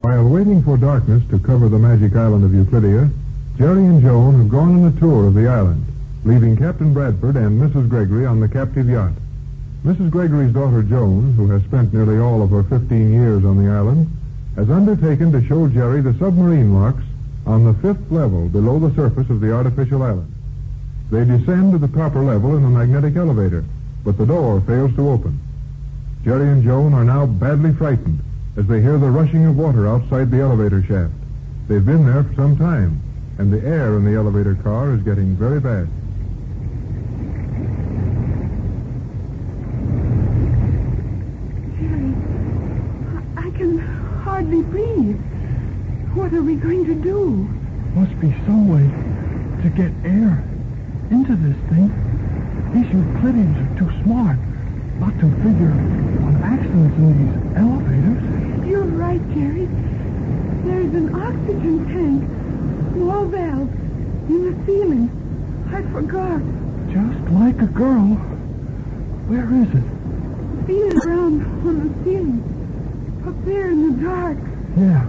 While waiting for darkness to cover the magic island of Euclidia, Jerry and Joan have gone on a tour of the island, leaving Captain Bradford and Mrs. Gregory on the captive yacht. Mrs. Gregory's daughter, Joan, who has spent nearly all of her 15 years on the island, has undertaken to show Jerry the submarine locks on the 5th level below the surface of the artificial island. They descend to the proper level in a magnetic elevator, but the door fails to open. Jerry and Joan are now badly frightened as they hear the rushing of water outside the elevator shaft. They've been there for some time, and the air in the elevator car is getting very bad. Jerry, I can hardly breathe. What are we going to do? Must be some way to get air into this thing. These Euclideans are too smart not to figure on accidents in these elevators. You're right, Jerry. There's an oxygen tank, small valve, in the ceiling. I forgot. Just like a girl. Where is it? Feel it around on the ceiling. Up there in the dark. Yeah.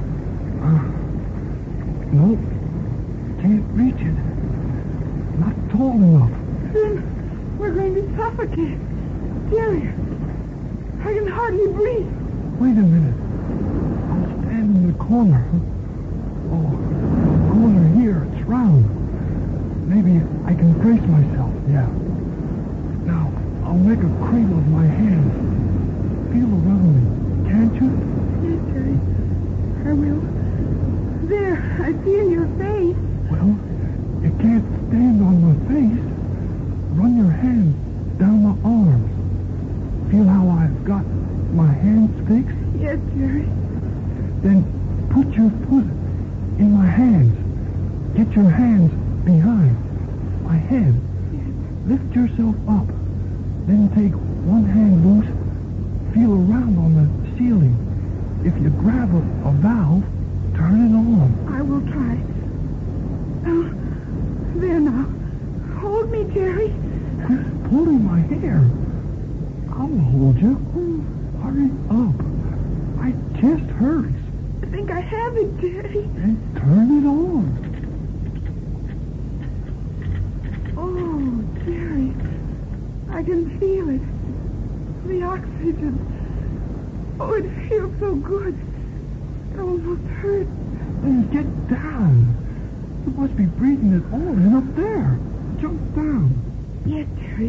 No. Can't reach it. Not tall enough. Then we're going to suffocate. Jerry, I can hardly breathe. Wait a minute. I'll stand in the corner. Oh, the corner here, it's round. Maybe I can brace myself, yeah. Now, I'll make a cradle of my hands. Feel around me, can't you? Yes, Jerry. I will. There, I feel your face. Well, you can't stand on my face. Run your hands down my arms. Feel how I've got my hands fixed? Yes, Jerry. Then put your foot in my hands. Get your hands behind my head. Yes. Lift yourself up. Then take one hand loose. Feel around on the ceiling. If you grab a valve, turn it on. I will try. Oh, there now. Hold me, Jerry. Quit pulling my hair. I'll hold you. Hurry up. My chest hurts. I think I have it, Jerry. And turn it on. Oh, Jerry. I can feel it. The oxygen. Oh, it feels so good. It almost hurts. Then get down. You must be breathing it all in up there. Jump down. Yes, Jerry.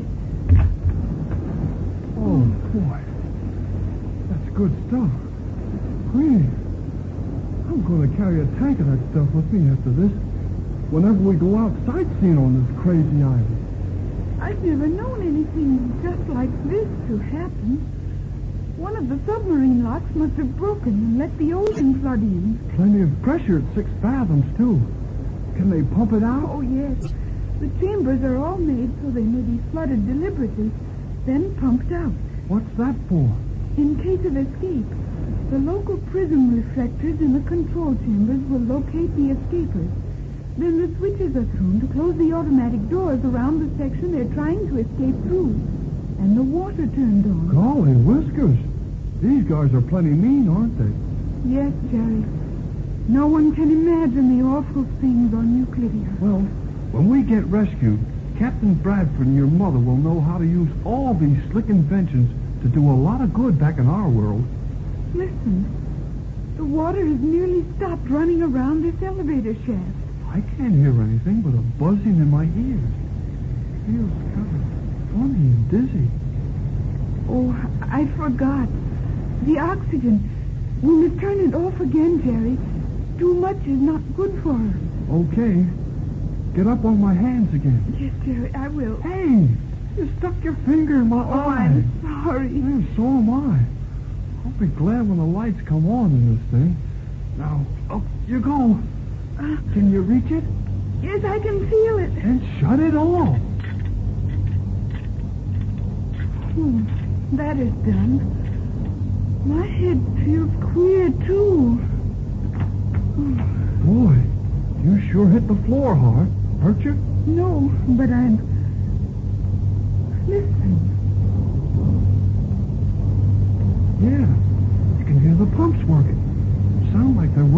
Oh, boy. That's good stuff. Queenie, I'm going to carry a tank of that stuff with me after this. Whenever we go out sightseeing on this crazy island. I've never known anything just like this to happen. One of the submarine locks must have broken and let the ocean flood in. Plenty of pressure at 6 fathoms, too. Can they pump it out? Oh, yes. The chambers are all made so they may be flooded deliberately, then pumped out. What's that for? In case of escape, the local prism reflectors in the control chambers will locate the escapers. Then the switches are thrown to close the automatic doors around the section they're trying to escape through. And the water turned on. Golly whiskers. These guys are plenty mean, aren't they? Yes, Jerry. No one can imagine the awful things on Euclidia. Well, when we get rescued, Captain Bradford and your mother will know how to use all these slick inventions to do a lot of good back in our world. Listen. The water has nearly stopped running around this elevator shaft. I can't hear anything but a buzzing in my ears. Feels kind of funny and dizzy. Oh, I forgot. The oxygen. We must turn it off again, Jerry. Too much is not good for her. Okay. Get up on my hands again. Yes, Jerry, I will. Hey, you stuck your finger in my eye. I'm sorry. Yeah, so am I. I'll be glad when the lights come on in this thing. Now, up you go. Can you reach it? Yes, I can feel it. And shut it off. That is done. My head feels queer, too. Boy, you sure hit the floor hard. Hurt you? No, but I'm... Listen. Yeah, you can hear the pumps working. Sounds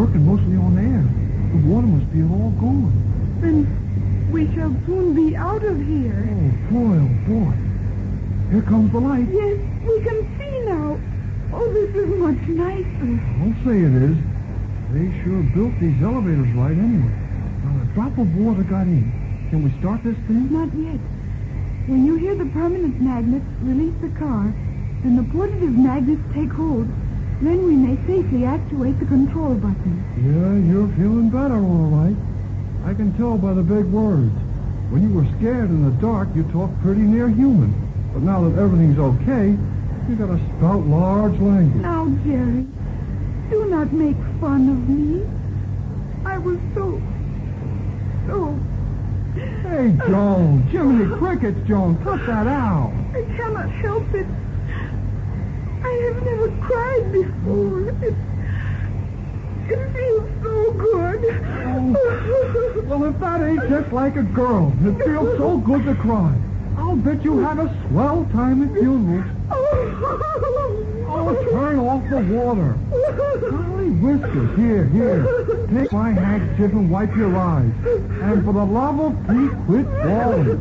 working mostly on air. The water must be all gone. Then we shall soon be out of here. Oh, boy. Here comes the light. Yes, we can see now. Oh, this is much nicer. I'll say it is. They sure built these elevators right anyway. Not a drop of water got in. Can we start this thing? Not yet. When you hear the permanent magnets release the car, and the portative magnets take hold, then we may safely actuate the control button. Yeah, you're feeling better, all right. I can tell by the big words. When you were scared in the dark, you talked pretty near human. But now that everything's okay, you got to spout large language. Now, Jerry, do not make fun of me. I was so... Hey, Joan. Jiminy Crickets, Joan. Cut that out. I cannot help it. I have never cried before. It feels so good. Oh. Well, if that ain't just like a girl, it feels so good to cry. I'll bet you had a swell time at funerals. Oh, turn off the water. Golly whiskers, here. Take my handkerchief and wipe your eyes. And for the love of Pete, quit falling.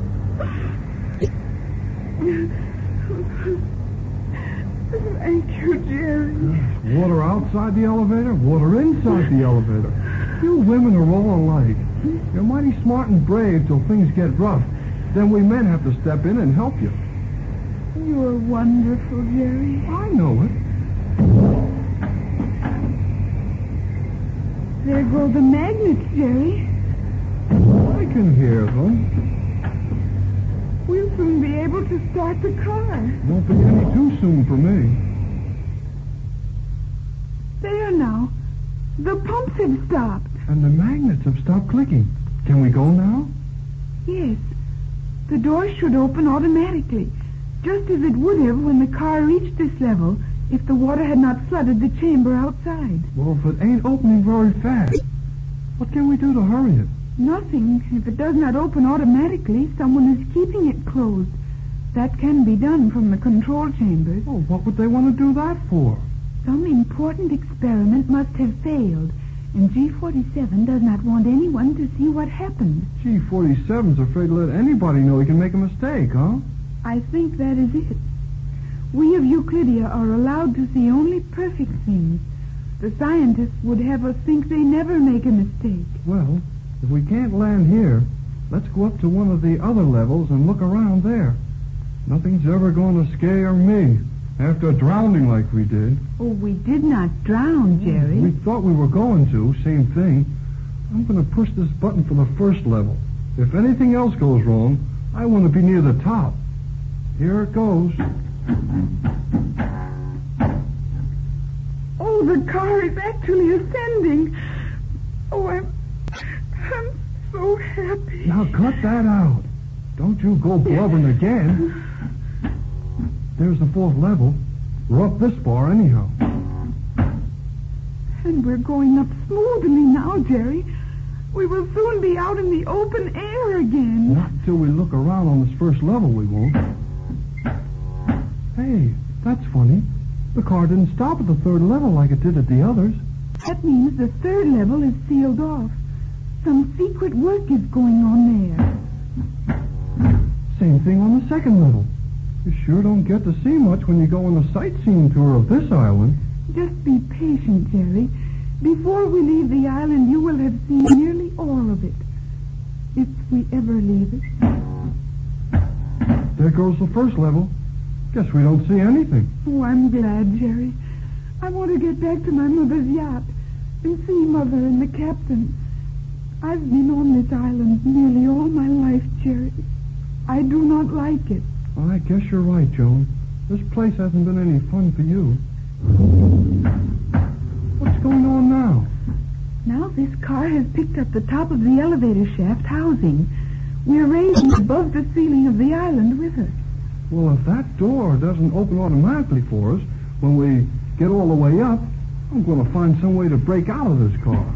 Thank you, Jerry. Water outside the elevator, water inside the elevator. You women are all alike. You're mighty smart and brave till things get rough. Then we men have to step in and help you. You're wonderful, Jerry. I know it. There go the magnets, Jerry. I can hear them. We'll soon be able to start the car. Won't be any too soon for me. There now. The pumps have stopped. And the magnets have stopped clicking. Can we go now? Yes. The door should open automatically, just as it would have when the car reached this level if the water had not flooded the chamber outside. Well, if it ain't opening very fast, what can we do to hurry it? Nothing. If it does not open automatically, someone is keeping it closed. That can be done from the control chambers. Oh, what would they want to do that for? Some important experiment must have failed, and G47 does not want anyone to see what happened. G47's afraid to let anybody know he can make a mistake, huh? I think that is it. We of Euclidia are allowed to see only perfect things. The scientists would have us think they never make a mistake. Well, if we can't land here, let's go up to one of the other levels and look around there. Nothing's ever going to scare me after drowning like we did. Oh, we did not drown, Jerry. We thought we were going to, same thing. I'm going to push this button for the first level. If anything else goes wrong, I want to be near the top. Here it goes. Oh, the car is actually ascending. Oh, I'm so happy. Now cut that out. Don't you go blubbering again. There's the fourth level. We're up this far anyhow. And we're going up smoothly now, Jerry. We will soon be out in the open air again. Not until we look around on this first level, we won't. Hey, that's funny. The car didn't stop at the third level like it did at the others. That means the third level is sealed off. Some secret work is going on there. Same thing on the second level. You sure don't get to see much when you go on a sightseeing tour of this island. Just be patient, Jerry. Before we leave the island, you will have seen nearly all of it. If we ever leave it. There goes the first level. Guess we don't see anything. Oh, I'm glad, Jerry. I want to get back to my mother's yacht and see Mother and the captain. I've been on this island nearly all my life, Jerry. I do not like it. Well, I guess you're right, Joan. This place hasn't been any fun for you. What's going on now? Now this car has picked up the top of the elevator shaft housing. We're raising above the ceiling of the island with her. Well, if that door doesn't open automatically for us when we get all the way up, I'm going to find some way to break out of this car.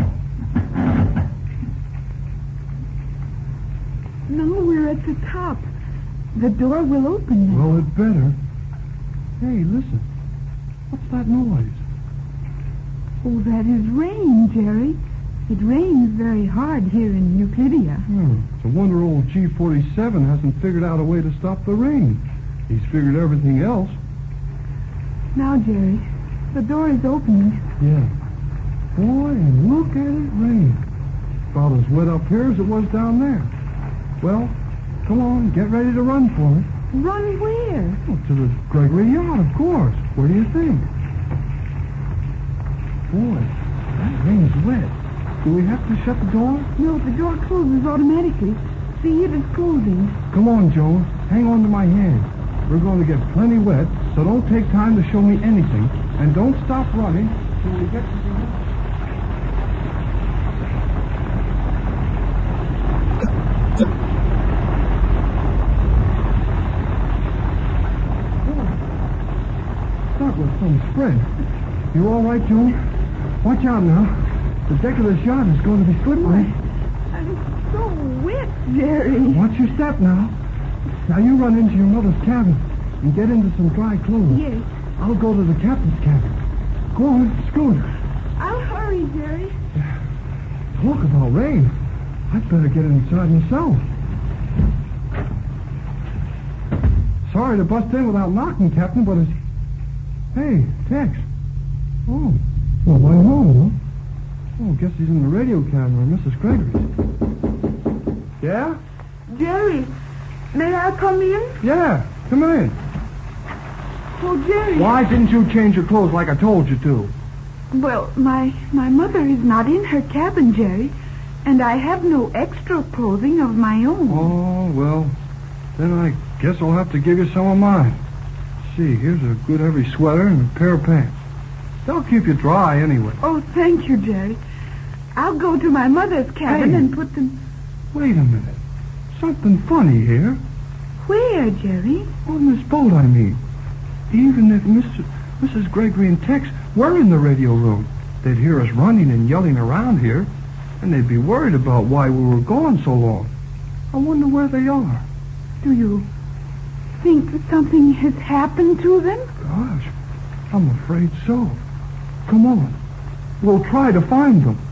Now we're at the top. The door will open now. Well, it better. Hey, listen. What's that noise? Oh, that is rain, Jerry. It rains very hard here in Euclidia. It's a wonder old G-47 hasn't figured out a way to stop the rain. He's figured everything else. Now, Jerry, the door is opening. Yeah. Boy, and look at it rain. About as wet up here as it was down there. Well, come on, get ready to run for it. Run where? Well, to the Gregory yacht, of course. Where do you think? Boy, that rain's wet. Do we have to shut the door? No, the door closes automatically. See, it is closing. Come on, Joan. Hang on to my hand. We're going to get plenty wet, so don't take time to show me anything. And don't stop running till we get to the yacht. That was some spread. You all right, Joan? Watch out now. The deck of this yacht is going to be slippery. I'm so wet, Jerry. Watch your step now. Now you run into your mother's cabin and get into some dry clothes. Yes. I'll go to the captain's cabin. Go on, scoot. I'll hurry, Jerry. Talk about rain. I'd better get inside myself. Sorry to bust in without knocking, Captain, but it's... Hey, Tex. Oh, nobody home, huh? Oh, guess he's in the radio cabin or Mrs. Gregory's. Yeah? Jerry, may I come in? Yeah, come in. Oh, Jerry. Why didn't you change your clothes like I told you to? Well, my mother is not in her cabin, Jerry, and I have no extra clothing of my own. Oh, well, then I guess I'll have to give you some of mine. See, here's a good heavy sweater and a pair of pants. They'll keep you dry anyway. Oh, thank you, Jerry. I'll go to my mother's cabin Hey. and put them... Wait a minute. Something funny here. Where, Jerry? On this boat, I mean. Even if Mrs. Gregory and Tex were in the radio room, they'd hear us running and yelling around here, and they'd be worried about why we were gone so long. I wonder where they are. Do you think something has happened to them? Gosh, I'm afraid so. Come on. We'll try to find them.